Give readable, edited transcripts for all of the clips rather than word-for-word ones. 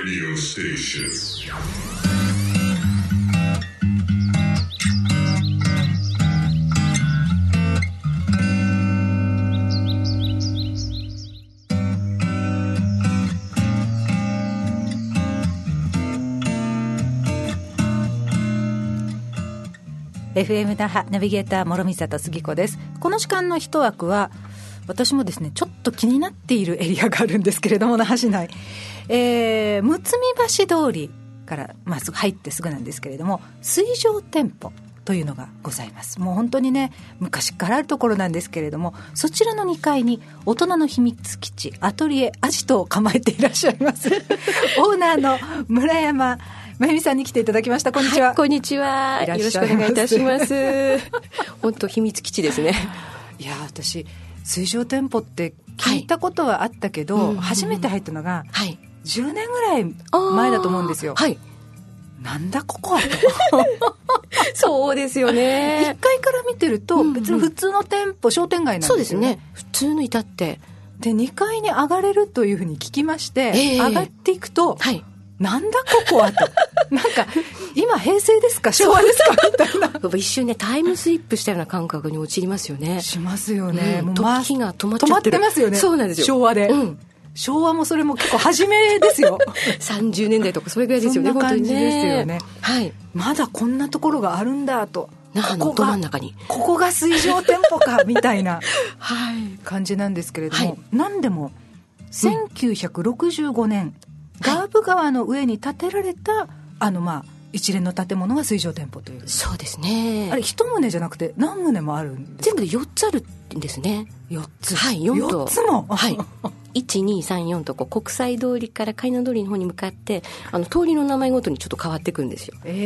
radio station. FM 那覇ナビゲーター諸見里杉子です。この時間の一枠は私もですねちょっと気になっているエリアがあるんですけれども、那覇市内、むつみ橋通りからまっすぐ入ってすぐなんですけれども、水上店舗というのがございます。もう本当にね昔からあるところなんですけれども、そちらの2階に大人の秘密基地アトリエアジトを構えていらっしゃいますオーナーの村山まゆみさんに来ていただきました。こんにちは。 はい、こんにちは。よろしくお願いいたします本当秘密基地ですね。 いや私水上店舗って聞いたことはあったけど、初めて入ったのが10年ぐらい前だと思うんですよ。はい、なんだここはとそうですよね。 1階から見てると別に普通の店舗、商店街なんですよね。そうですね、 普通の至ってで2階に上がれるというふうに聞きまして、上がっていくと、なんだここはとなんか今平成ですか昭和ですかみたいな一瞬ねタイムスリップしたような感覚に陥りますよね。 しますよね、もう時が止まっちゃってる。 止まってますよね。そうなんですよ、昭和で、昭和もそれも結構初めですよ 30年代とかそれぐらいですよね。 そんな感じですよね。 はい、 まだこんなところがあるんだと、 那覇のど真ん中にここが水上店舗かみたいな感じなんですけれども、何でも1965年、ガーブ川の上に建てられた一連の建物が水上店舗という。 そうですね。 あれ一棟じゃなくて何棟もあるんですか？ 全部で4つあるんですね。 4つ。 はい、4棟。 4つも。 はい。1234と国際通りから海南通りの方に向かって通りの名前ごとにちょっと変わっていくんですよ。 はい。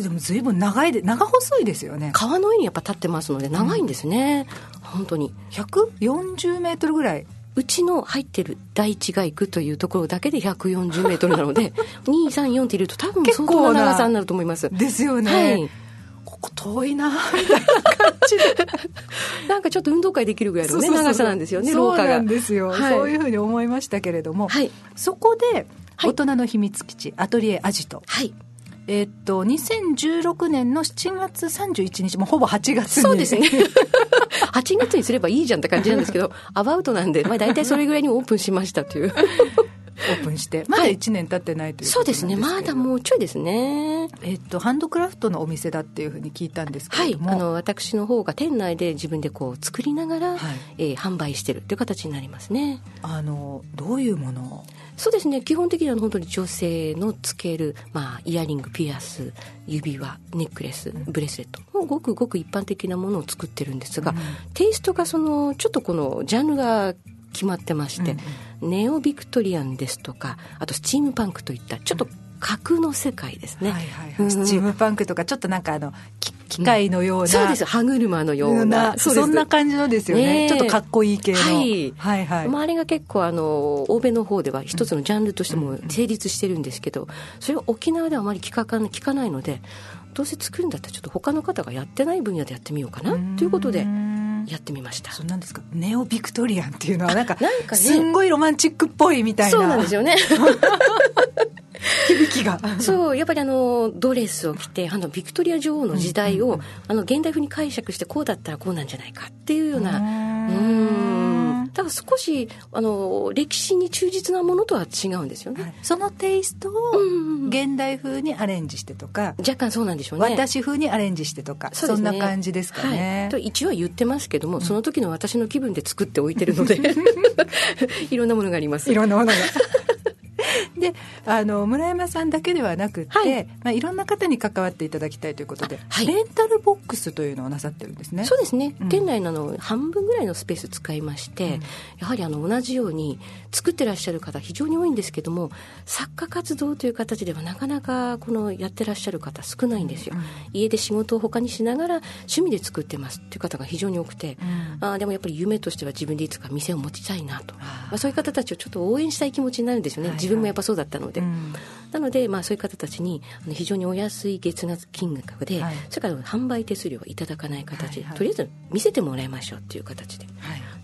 でも随分長細いですよね。 川の上にやっぱ立ってますので長いんですね、本当に 140メートルぐらい。 うちの入ってる第一街区というところだけで140メートルなので234って入れると多分相当な長さになると思います。 ですよね、はい、ここ遠いなみたいな感じでなんかちょっと運動会できるぐらいの、ね、長さなんですよね、廊下が。そうなんですよ、はい、そういうふうに思いましたけれども、はい、そこで大人の秘密基地アトリエアジト、はい、2016年の7月31日もうほぼ8月に。 そうですね8月にすればいいじゃんって感じなんですけどアバウトなんで、大体それぐらいにオープンしましたというオープンしてまだ1年経ってないということなんですけど、 そうですね、まだもうちょいですね。 ハンドクラフトのお店だっていうふうに聞いたんですけれども、 はい、私の方が店内で自分で作りながら、販売してるという形になりますね。 どういうものを？ そうですね、基本的には本当に女性のつける、イヤリング、ピアス、指輪、ネックレス、ブレスレットもごくごく一般的なものを作ってるんですが、テイストがちょっとこのジャンルが決まってまして、ネオビクトリアンですとか、あとスチームパンクといったちょっと架空の世界ですね、 スチームパンクとかちょっとなんか機械のような、 そうです、歯車のような、 そんな感じのですよね、ちょっとかっこいい系の、 あれが結構欧米の方では一つのジャンルとしても成立してるんですけど、それを沖縄ではあまり聞かないので、どうせ作るんだったらちょっと他の方がやってない分野でやってみようかなということでやってみました。 そうなんですか。ネオビクトリアンっていうのはなんかすんごいロマンチックっぽいみたいな。 そうなんですよね響きがそう、やっぱりドレスを着てビクトリア女王の時代を、現代風に解釈してこうだったらこうなんじゃないかっていうような、だから少し歴史に忠実なものとは違うんですよね、 そのテイストを現代風にアレンジしてとか、 若干そうなんでしょうね、 私風にアレンジしてとか、そんな感じですかね、 と一応は言ってますけども、その時の私の気分で作っておいてるのでいろんなものがあります。 いろんなものがで村山さんだけではなくて、いろんな方に関わっていただきたいということで、レンタルボックスというのをなさってるんですね。 そうですね、店内の半分ぐらいのスペース使いまして、やはり同じように作ってらっしゃる方非常に多いんですけども、作家活動という形ではなかなかやってらっしゃる方少ないんですよ、家で仕事を他にしながら趣味で作ってますっていう方が非常に多くて、でもやっぱり夢としては自分でいつか店を持ちたいなと、そういう方たちをちょっと応援したい気持ちになるんですよね、自分もやっぱそうだったので、なので、そういう方たちに非常にお安い月額金額で、それから販売手数料をいただかない形で、とりあえず見せてもらいましょうっていう形で、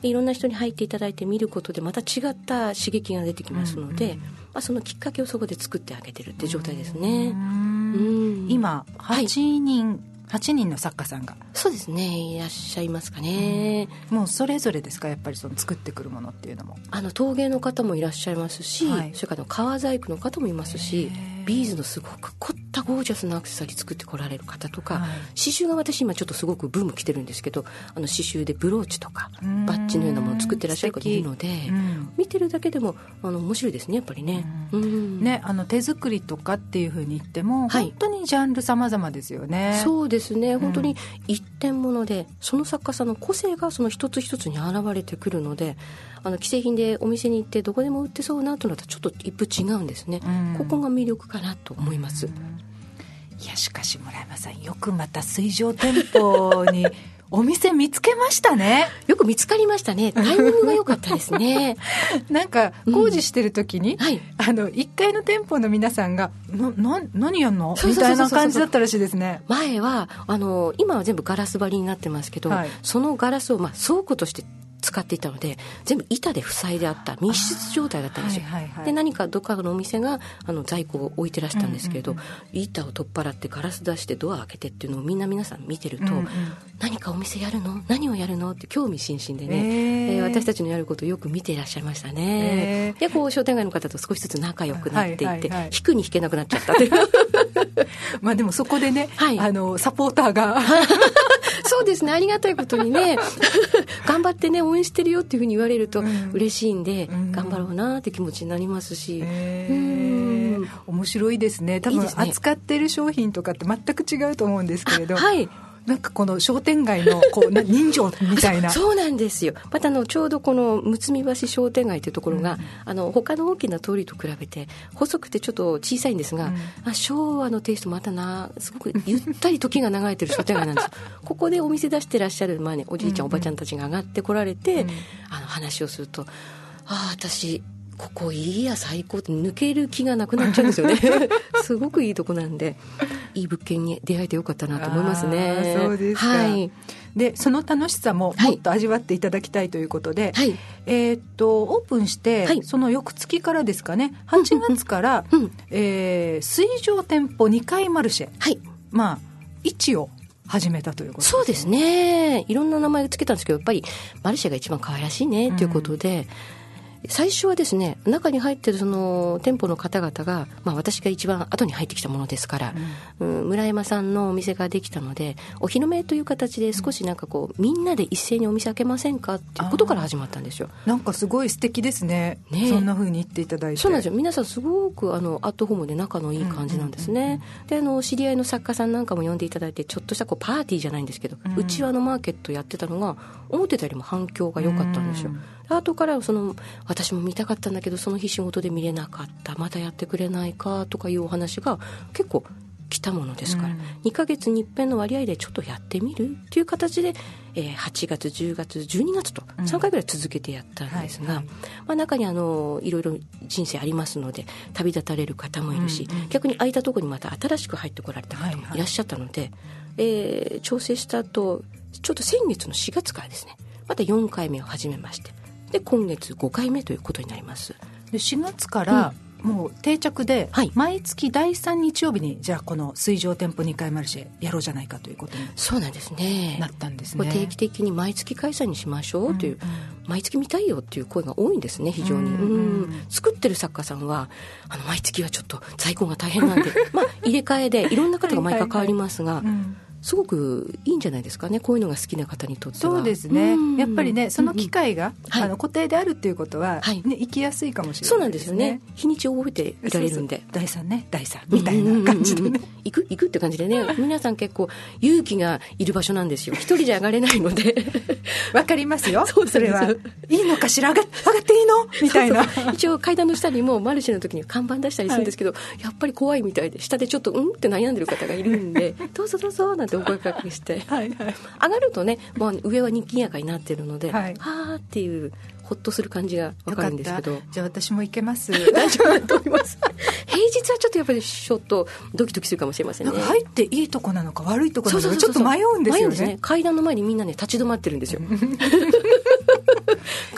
でいろんな人に入っていただいて見ることでまた違った刺激が出てきますので、そのきっかけをそこで作ってあげてるって状態ですね。 今8人の作家さんがそうですねいらっしゃいますかね。 もうそれぞれですか、やっぱりその作ってくるものっていうのも。 陶芸の方もいらっしゃいますし、それから革細工の方もいますし、ビーズのすごく凝ったゴージャスなアクセサリー作ってこられる方とか、刺繍が私今ちょっとすごくブーム来てるんですけど、刺繍でブローチとかバッジのようなものを作ってらっしゃる方いるので、見てるだけでも面白いですねやっぱりね。 ね、手作りとかっていうふうに言っても、本当にジャンル様々ですよね。 そうですね、本当に一点物でその作家さんの個性がその一つ一つに現れてくるので、既製品でお店に行ってどこでも売ってそうなというのとはちょっと一風違うんですね。ここが魅力かなと思います。 いやしかし村山さん、よくまた水上店舗にお店見つけましたね。 よく見つかりましたね。タイミングが良かったですね。 なんか工事してる時に、1階の店舗の皆さんが何やんのみたいな感じだったらしいですね。 前は今は全部ガラス張りになってますけど、そのガラスを倉庫として使っていたので全部板で塞いであった密室状態だったんですよ。で何かどっかのお店が在庫を置いてらしたんですけれど、板を取っ払ってガラス出してドア開けてっていうのを皆さん見てると、何かお店やるの、何をやるのって興味津々でね、私たちのやることをよく見ていらっしゃいましたね。で商店街の方と少しずつ仲良くなっていって、引くに引けなくなっちゃったってまあでもそこでね、サポーターがそうですね、ありがたいことにね頑張ってね応援してるよっていうふうに言われると嬉しいんで、頑張ろうなって気持ちになりますし、 面白いですね。多分扱ってる商品とかって全く違うと思うんですけれど、なんかこの商店街の人情みたいなそうなんですよ。またちょうどこのむつみ橋商店街というところが、他の大きな通りと比べて細くてちょっと小さいんですが、昭和のテイストまたすごくゆったり時が流れてる商店街なんですよ。ここでお店出してらっしゃる前におじいちゃん、おばちゃんたちが上がってこられて、話をすると、私ここいいや最高って抜ける気がなくなっちゃうんですよねすごくいいとこなんで、いい物件に出会えてよかったなと思いますね。 そうですか。でその楽しさももっと味わっていただきたいということで、オープンして、その翌月からですかね、8月から、水上店舗2階マルシェ、1を始めたということですね。 そうですね、いろんな名前をつけたんですけど、やっぱりマルシェが一番可愛らしいねということで、最初はですね、中に入ってるその店舗の方々が、私が一番後に入ってきたものですから、村山さんのお店ができたので、お披露目という形で少しなんかみんなで一斉にお店開けませんかっていうことから始まったんですよ。 なんかすごい素敵ですね。そんな風に言っていただいて。 そうなんですよ。皆さんすごくアットホームで仲のいい感じなんですね。で知り合いの作家さんなんかも呼んでいただいて、ちょっとしたパーティーじゃないんですけど、うちわのマーケットやってたのが思ってたよりも反響が良かったんですよ。後から私も見たかったんだけどその日仕事で見れなかった、またやってくれないかとかいうお話が結構来たものですから、2ヶ月に一遍の割合でちょっとやってみるっていう形で、8月10月12月と3回ぐらい続けてやったんですが、中にいろいろ人生ありますので旅立たれる方もいるし、逆に空いたところにまた新しく入ってこられた方もいらっしゃったので、調整した後ちょっと先月の4月からですね、また4回目を始めまして、で今月5回目ということになります。 で4月からもう定着で、毎月第3日曜日にじゃあこの水上店舗2階マルシェやろうじゃないかということにそうなんですね、 なったんですね。 定期的に毎月開催にしましょうという、毎月見たいよっていう声が多いんですね、非常に。作ってる作家さんは毎月はちょっと在庫が大変なんで入れ替えでいろんな方が毎回変わりますが、すごくいいんじゃないですかね、こういうのが好きな方にとっては。 そうですね、やっぱりねその機会が、固定であるっていうことは、行きやすいかもしれないですね。 そうなんですよね、日にちを覚えていられるんで、 第3ね第3みたいな感じでね、 行くって感じでね皆さん結構勇気がいる場所なんですよ。一人じゃ上がれないのでわかりますよ。それはいいのかしら、上がっていいのみたいな。 一応階段の下にもマルシェの時に看板出したりするんですけど、やっぱり怖いみたいで下でちょっとって悩んでる方がいるんでどうぞどうぞなんてお声かけして上がるとね、もう上はにぎやかになってるので、はーっていうほっとする感じが分かるんですけど。 じゃあ私も行けます。 大丈夫だと思います平日はちょっとやっぱりちょっとドキドキするかもしれませんね。 なんか入っていいとこなのか悪いとこなのかちょっと迷うんですよね。 階段の前にみんなね立ち止まってるんですよ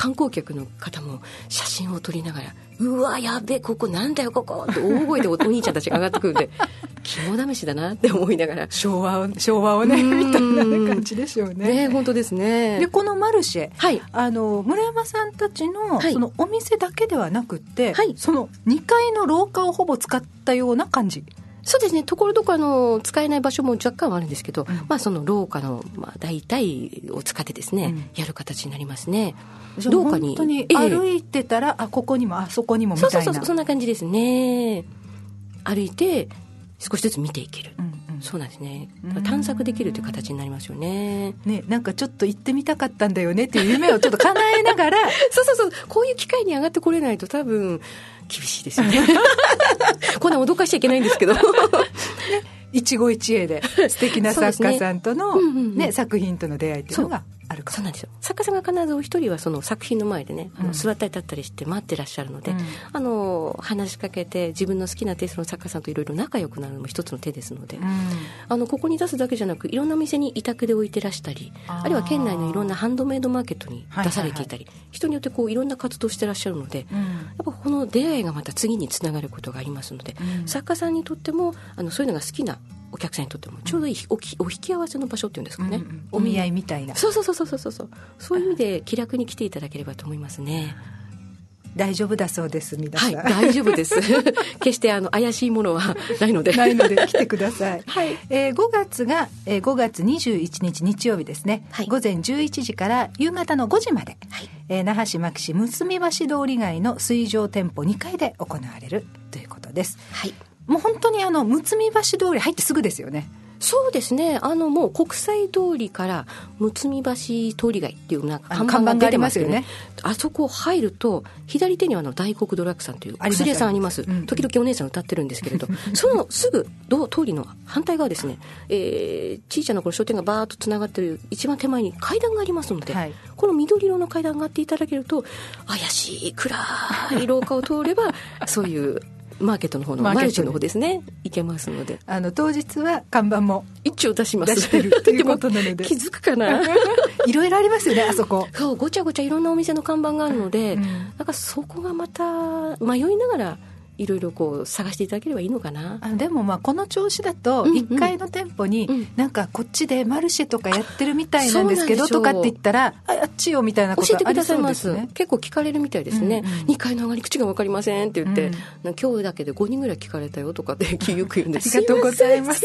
観光客の方も写真を撮りながら、うわやべえここなんだよここって大声でお兄ちゃんたちが上がってくるんで肝試しだなって思いながら、 昭和をねみたいな感じでしょうね。 本当ですね。 でこのマルシェ、 はい、 村山さんたちの、 はい、 そのお店だけではなくって、 はい、 その2階の廊下をほぼ使ったような感じ。 そうですね、ところどころ使えない場所も若干はあるんですけど、その廊下の、大体を使ってですね、やる形になりますね。廊下に本当に歩いてたら、ここにもそこにもみたいな、 そうそんな感じですね。歩いて少しずつ見ていける、そうなんですね。探索できるという形になりますよね。 なんかちょっと行ってみたかったんだよねっていう夢をちょっと叶えながらそうこういう機会に上がってこれないと多分厳しいですよねこんな脅かしちゃいけないんですけど一期一会で素敵な作家さんとの、作品との出会いっていうのがあるから。 そうなんですよ。作家さんが必ずお一人はその作品の前でね、座ったり立ったりして待ってらっしゃるので、話しかけて自分の好きなテイストの作家さんといろいろ仲良くなるのも一つの手ですので、ここに出すだけじゃなくいろんなお店に委託で置いてらしたり、あるいは県内のいろんなハンドメイドマーケットに出されていたり、人によってこういろんな活動してらっしゃるので、やっぱこの出会いがまた次につながることがありますので、作家さんにとってもそういうのが好きなお客さんにとってもちょうどいいお引き合わせの場所っていうんですかね、 お見合いみたいな、 そういう意味で気楽に来ていただければと思いますね。 大丈夫だそうです皆さん。 大丈夫です決して怪しいものはないので来てください、5月が、5月21日日曜日ですね、午前11時から夕方の5時まで、那覇市牧市むつみ橋通り街の水上店舗2階で行われるということです。もう本当にむつみ橋通り入ってすぐですよね。 そうですね、もう国際通りからむつみ橋通り街っていうなんか看板が出てますよね。あそこ入ると左手には大黒ドラッグさんという薬屋さんあります。時々お姉さん歌ってるんですけれどそのすぐ通りの反対側ですね、小さな商店がバーッとつながってる一番手前に階段がありますので、この緑色の階段があっていただけると怪しい暗い廊下を通ればそういうマーケットの方のマルシェの方ですね行けますので、 当日は看板も一応出します出してるということなので気づくかないろいろありますよねあそこ。 そうごちゃごちゃいろんなお店の看板があるので、なんかそこがまた迷いながらいろいろこう探していただければいいのかな。 でもこの調子だと1階の店舗になんかこっちでマルシェとかやってるみたいなんですけどとかって言ったらあっちよみたいなことありそうですね。 教えてくださいます。結構聞かれるみたいですね、2階の上がり口が分かりませんって言って、今日だけで5人ぐらい聞かれたよとかってよく言うんです。 ありがとうございます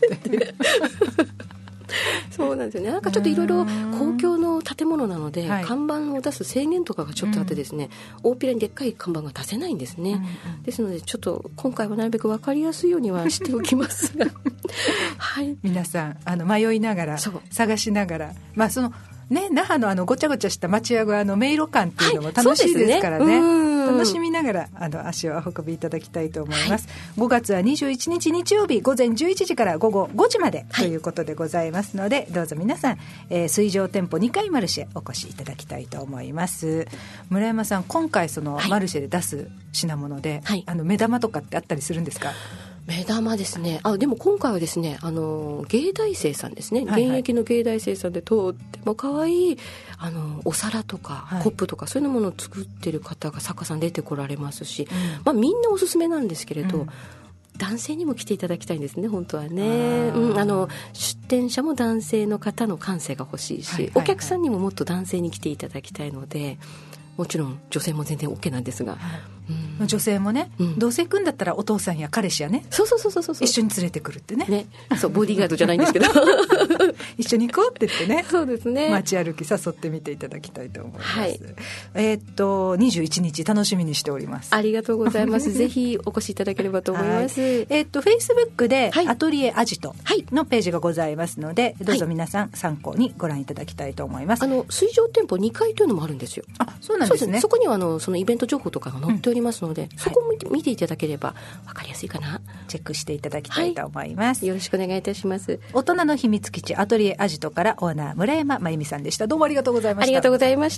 そうなんですよね。なんかちょっといろいろ公共の建物なので、看板を出す制限とかがちょっとあってですね、大っぴらにでっかい看板が出せないんですね、ですのでちょっと今回はなるべく分かりやすいようにはしておきますが皆さん迷いながら探しながら、その那覇のごちゃごちゃした町屋が迷路感っていうのも楽しいですからね、楽しみながら足をお運びいただきたいと思います、5月は21日日曜日午前11時から午後5時までということでございますので、どうぞ皆さん、水上店舗2階マルシェお越しいただきたいと思います。村山さん、今回そのマルシェで出す品物で、目玉とかってあったりするんですか？ 目玉ですね。でも今回はですね、芸大生さんですね、現役の芸大生さんでとっても可愛いお皿とかコップとか、そういうものを作ってる方が作家さん出てこられますし、みんなおすすめなんですけれど、男性にも来ていただきたいんですね本当はね、出店者も男性の方の感性が欲しいし、お客さんにももっと男性に来ていただきたいので、もちろん女性も全然 OK なんですが、 女性もね、どうせ行くんだったらお父さんや彼氏やね、 そう一緒に連れてくるってね、 そうボディーガードじゃないんですけど一緒に行こうって言ってね、 そうですね、 街歩き誘ってみていただきたいと思います、21日楽しみにしております。 ありがとうございますぜひお越しいただければと思います、 Facebook でアトリエアジトのページがございますので、どうぞ皆さん参考にご覧いただきたいと思います。 水上店舗2階というのもあるんですよ。 そうなんですね。 そこにはそのイベント情報とかが載っておりますので、そこを見ていただければ分かりやすいかな。 チェックしていただきたいと思います、 よろしくお願いいたします。 大人の秘密基地アトリエアジトからオーナー村山真由美さんでした。どうもありがとうございました。 ありがとうございました。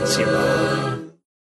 ちは。